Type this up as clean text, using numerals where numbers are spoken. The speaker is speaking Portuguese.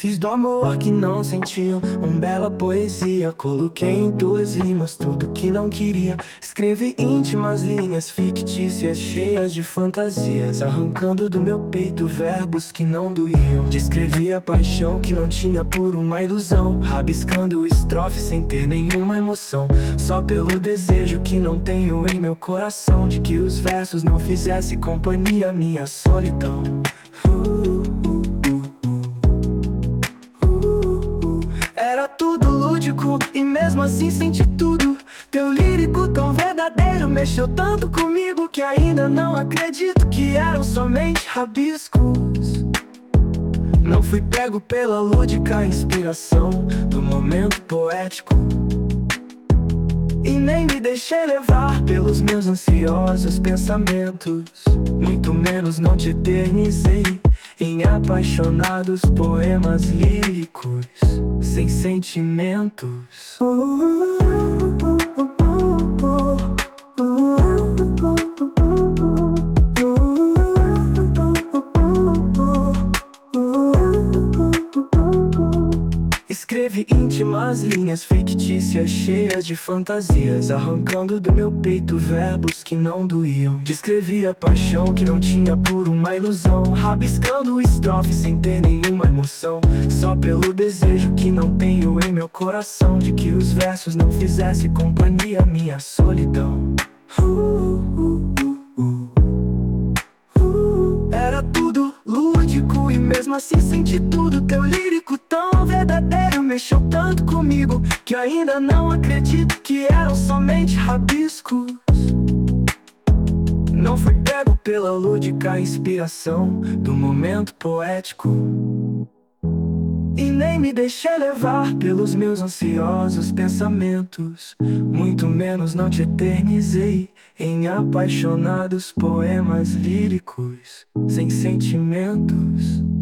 Fiz do amor que não sentiu bela poesia. Coloquei em duas rimas tudo que não queria. Escrevi íntimas linhas fictícias cheias de fantasias, arrancando do meu peito verbos que não doíam. Descrevi a paixão que não tinha por uma ilusão, rabiscando estrofe sem ter nenhuma emoção, só pelo desejo que não tenho em meu coração, de que os versos não fizessem companhia à minha solidão. Era tudo lúdico e mesmo assim senti tudo. Teu lírico tão verdadeiro mexeu tanto comigo que ainda não acredito que eram somente rabiscos. Não fui pego pela lúdica inspiração do momento poético, e nem me deixei levar pelos meus ansiosos pensamentos. Muito menos não te eternizei em apaixonados poemas líricos sem sentimentos. Escrevi íntimas linhas fictícias cheias de fantasias, arrancando do meu peito verbos que não doíam. Descrevi a paixão que não tinha por uma ilusão, rabiscando estrofe sem ter nenhuma emoção, só pelo desejo que não tenho em meu coração, de que os versos não fizessem companhia à minha solidão. Era tudo lúdico e mesmo assim senti tudo. Teu lírico tão verdadeiro mexeu tanto comigo que ainda não acredito que eram somente rabiscos. Não fui pego pela lúdica inspiração do momento poético, e nem me deixei levar pelos meus ansiosos pensamentos. Muito menos não te eternizei em apaixonados poemas líricos sem sentimentos.